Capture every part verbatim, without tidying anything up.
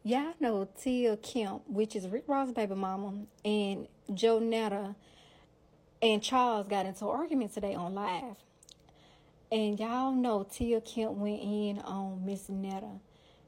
Y'all know Tia Kemp, which is Rick Ross' baby mama, and Joe Netta and Charles got into an argument today on live. And y'all know Tia Kemp went in on Miss Netta.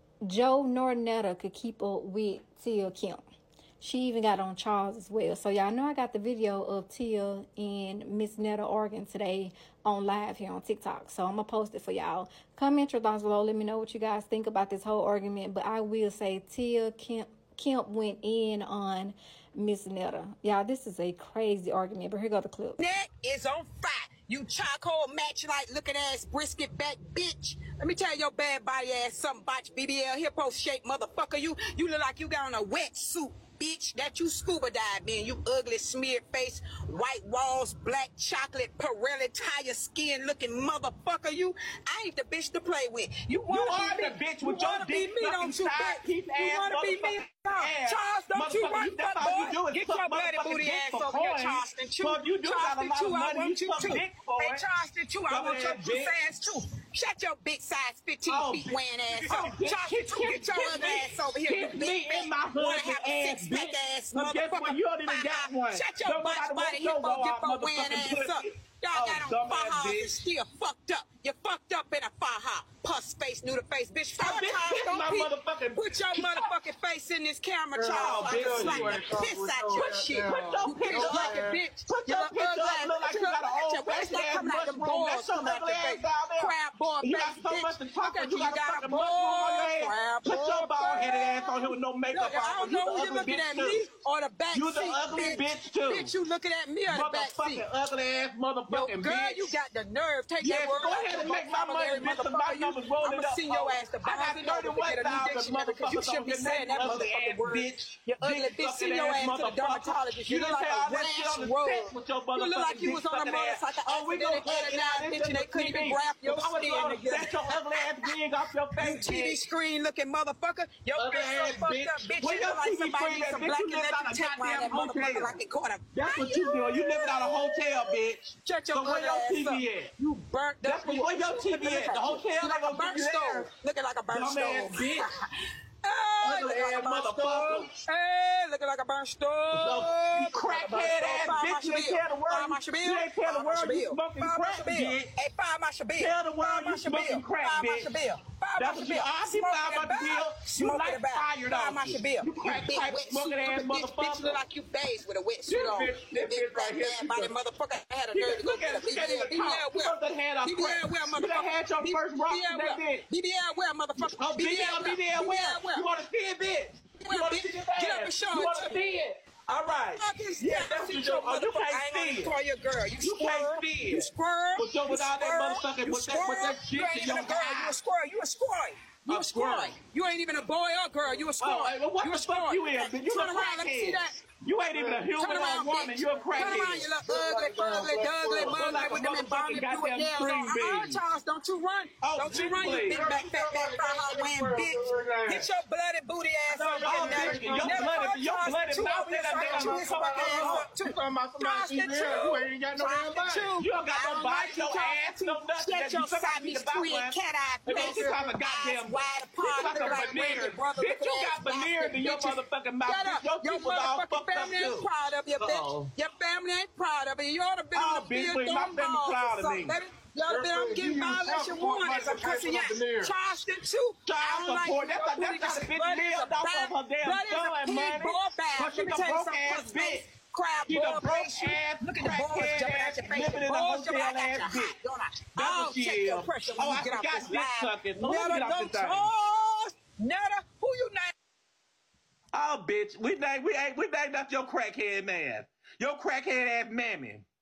Joe nor Netta could keep up with Tia Kemp. She even got on Charles as well. So y'all know I got the video of Tia and Miss Netta arguing today on live here on TikTok. So I'm going to post it for y'all. Comment your thoughts below. Let me know what you guys think about this whole argument. But I will say Tia Kemp, Kemp went in on Miss Netta. Y'all, this is a crazy argument. But here go the clip. That is on fire. You charcoal match like looking ass brisket back bitch. Let me tell your bad body ass something about B B L hippo shaped motherfucker. You you look like you got on a wetsuit, bitch. That you scuba dive in. You ugly smeared face, white walls, black chocolate, Pirelli tire skin looking motherfucker. You I ain't the bitch to play with. You wanna you be are the bitch you with your wanna dick be me, don't you, bitch? keep You ass, wanna be me? ass. Charles, don't you run, That's fuck all you boy. do is Get suck your bloody motherfucking booty dick ass for over here, coins. Charleston Chew. Well, you do got a lot of Chew, I money, want you you suck too. dick for Hey, it. Charleston Chew, I Go want your ahead, pussy bitch. ass too. Shut your big size fifteen Oh, feet bitch. wearing ass Oh, up. bitch. Charleston Kiss- Chew, get your kiss ugly me. ass over here. Kiss You me big in my fat, wanna husband have a ass, six pack bitch. ass But guess what? motherfucker. You don't even got one. Shut your Nobody butch wants body your hippo raw dippo wearing motherfucking ass up. pussy. Y'all Oh, got on dumbass fajas bitch. and still fucked up. You fucked up in a faja. Puss face, noodle face, bitch. Oh, bitch, Charles, kiss don't my peek. motherfucking- Put your motherfucking face in this camera, Girl, Charles. I bitch, can you slap ain't the piss out your shit. Put your You picture piss up. like a bitch. Put You your look picture ugly up. ass- Look like you got an old What's fashioned that ass coming out them mushroom. balls That's some coming out ugly your ass face? down there. Crab ball You face, got so bitch. much to talk Look about. at You you, got a got a fucking mushroom on your head. crab Put your ball bald headed face. ass on here with no makeup Look, I on. don't You know the who you ugly looking bitch at, too. me or the back You the seat, ugly bitch too. Bitch, you looking at me or the back seat? Motherfucking ugly ass Yo, motherfucking girl, bitch. you got the nerve. Take Yes, that word go out ahead your and make my vocabulary, money, bitch, 'cause my motherfucker. You, numbers rolling I'ma up, send your ho. ass to I got Barnes and Noble to get a new thirty-one thousand dictionary because you motherfuckers shouldn't be on here. saying that Ugly motherfucking ass word. bitch. You ugly Dick bitch. Send sucking your ass ass to the motherfucker. dermatologist. You You look didn't like say a all that shit rash on the rug. set with your You look like motherfucking you dick was on a sucking ass. motorcycle Oh, we accident gonna and cut it out. bitch, This and they is couldn't even T V. graft your If I was skin gonna together. snatch your ugly ass wig off your You face, T V bitch. screen looking motherfucker. Your Ugly face so ass fucked bitch. up, bitch. Where You your look like T V somebody screen needs at, some bitch? black You lived out electric a tape around that goddamn motherfucker hotel. like it caught a That's what you doing. You living out a hotel, bitch. Shut your So where ugly your ass T V up. at? You burnt That's up. what- You- where your T V Look at? The hotel You like ain't a gonna burnt get you there. stove. Looking like a burnt Dumbass stove. bitch. Hey, Ugly looking like a ass burnt motherfucker. stove. Hey, looking like a burnt stove. So, you Looking like a burnt crackhead stove. ass Fire bitch, you Marshall ain't Bill. tell the world Fire you- Marshall you Bill. ain't tell the Fire world Marshall you Bill. smoking Fire crack, Marshall Bill. bitch. Hey, Fire Marshall Bill. Tell the world Fire you Marshall smoking Bill. crack, Fire bitch. Marshall Bill. Fire That's Marshall what you Bill. all people Smoking out it about the back. bill. You Smoking like it back. fired Fire off Marshall you. Bill. You crack big pipe wetsuit smoking ass looking bitch. Bitch, you look motherfucker. like you bathed with a wetsuit This on. bitch, You this big bitch black right here, man she body just- motherfucker. I had a She nerve just to go look get a at it. She can't B B L. even talk. She must have had a B B L crack. where, You done motherfucker? had your first rock B B L with that where? bitch. B B L where, motherfucker? Oh, B B L, B B L, where? You want to see it, bitch? Where, You want to bitch? see this Get up ass? and show You it want to to me. see it? All right. Yeah, that's what you do. Oh, you I can't ain't gonna see call it. you a girl. You, You squirrel. can't see You it. squirrel. With your- You with all that squirrel. motherfucking- You with that- with that squirrel. shit You ain't in even a your girl. You a eye. squirrel. You a squirrel. You a A squirrel. squirrel. You ain't even a boy or girl. You a squirrel. Oh, hey, well, what you the a squirrel. fuck you in, bitch? You Turn a around. Let me see crackhead. that. You ain't even a human Turn or a around, woman. bitch. You a Turn around, you crackhead. little ugly, fugly, dugly, Look like mugly a with them motherfucking embalming goddamn fluid nails on. string Uh-uh, bean. Charles, don't you run. Oh, Don't you bitch, run, you please. big back, fat back, fire wearing bitch. Get your bloody booty ass over Oh, here, bitch, Nelly. your Nelly, bloody- call your Charles bloody the Chew mouth over here in so that I can damn chew his mouth. fucking ass Oh, up, too. You talking about somebody Charles the T V L, Chew. you ain't got no Charles damn the body. Chew. You don't got I no don't bite, like you, no Charles ass, the no Chew. nothing. Shut You your somebody Siamese need to buy twin one. cat-eye And then face. she talking Eyes goddamn- wide She apart, talking look like veneers. Randy brother. Bitch, you got veneers in your motherfucking mouth. Shut up. Your Your teeth was all motherfucking fucked up, family ain't too. proud of you, bitch. Uh-oh. Your family ain't proud of you. You ought to been Oh, on the bitch, field please, my throwing family balls proud or of something, me. baby. You ought to been on Girl, getting you use violation child warnings. support I'm cussing money you to pay for the veneers. Charleston, too. Child I don't like support. you. That's Your how- that's booty how just the bitch bloody as a lived off of bad- her damn bloody as a son pig money. boy bag. Cause Let me she's a tell you broke something, ass puss face. bitch. Crab She's a boy broke face. ass, Look at the balls crackhead jumping out ass, your face. living The in a balls jumping out hotel your ass hot, bitch. don't I? That's I'll what she check your is. pressure when Oh, you I get off forgot this dick live. sucking. Oh, let me Netta, get off don't this thing. Charles. Netta, who you name? Oh, bitch, we named we ain't we named after your crackhead man, your crackhead ass mammy.